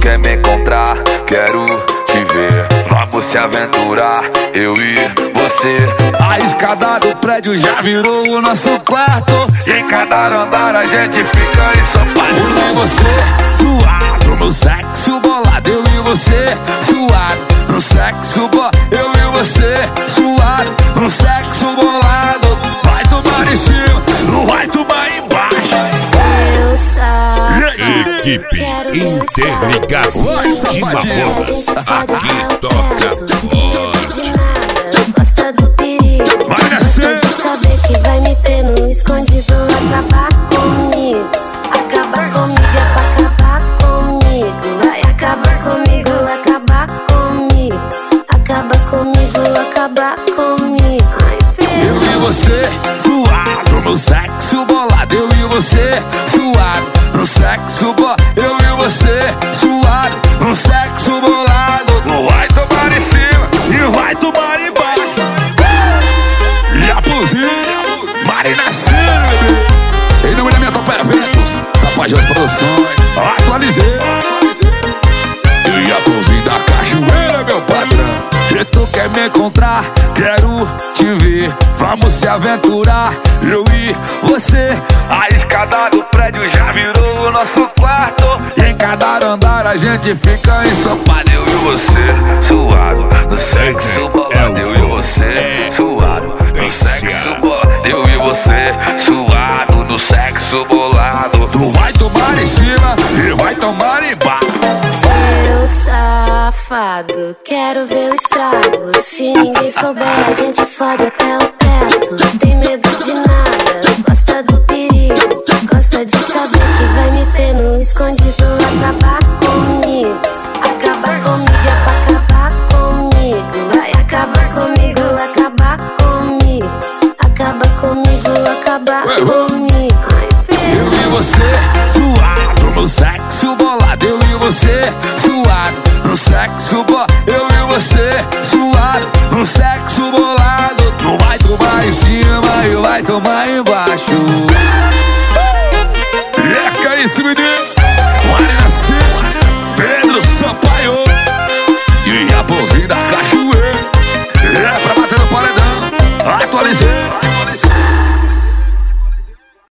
quer me encontrar, quero te ver. Vamos se aventurar, eu e você. A escada do prédio já virou o nosso quarto, E em cada andar a gente fica ensopado. eu e você, suado no sexo bolado. Eu e você, suado no sexo bolado. Eu e você, suado no sexo bolado. Vai tomar em cima, não vai tomar embaixo. Equipe Interligados de Famosas. Aqui toca forte. Gosta do perigo, gosta de saber que vai me ter no escondido. Acabar comigo, acabar comigo é pra acabar comigo. Vai acabar comigo, acabar comigo. Acaba comigo, acabar comigo. Eu e você, suado no sexo bolado. Eu e você, suado no sexo bolado. Eu e você, suado no sexo bolado. Não vai tomar em cima E vai tomar embaixo. E a Puzinha, Marina Silva. Em nome da minha Top Eventos, Tapajós Produções, atualizei. E a Puzinha da Cachoeira, meu patrão. E tu quer me encontrar, quero te ver. Vamos se aventurar, eu e você. A escada do prédio já virou o nosso quarto. E em cada andar a gente fica ensopado. Eu e você, suado no sexo bolado. Eu e você, suado no sexo bolado. Eu e você, suado no sexo bolado. Tu vai tomar em cima e vai tomar embaixo. Seu safado, quero ver o estrago. Se ninguém souber, a gente fode até o teto. Não tem medo de nada, gosta do perigo. Gosta de saber que vai me ter no escondido. Acabar comigo, acabar comigo é pra acabar comigo. Vai acabar comigo, acabar comigo. Acaba comigo, acabar comigo. Eu e você, suado no sexo bolado. Eu e você, suado no sexo bolado. Eu e você, suado no sexo bolado. Tu vai tomar em cima e vai tomar embaixo.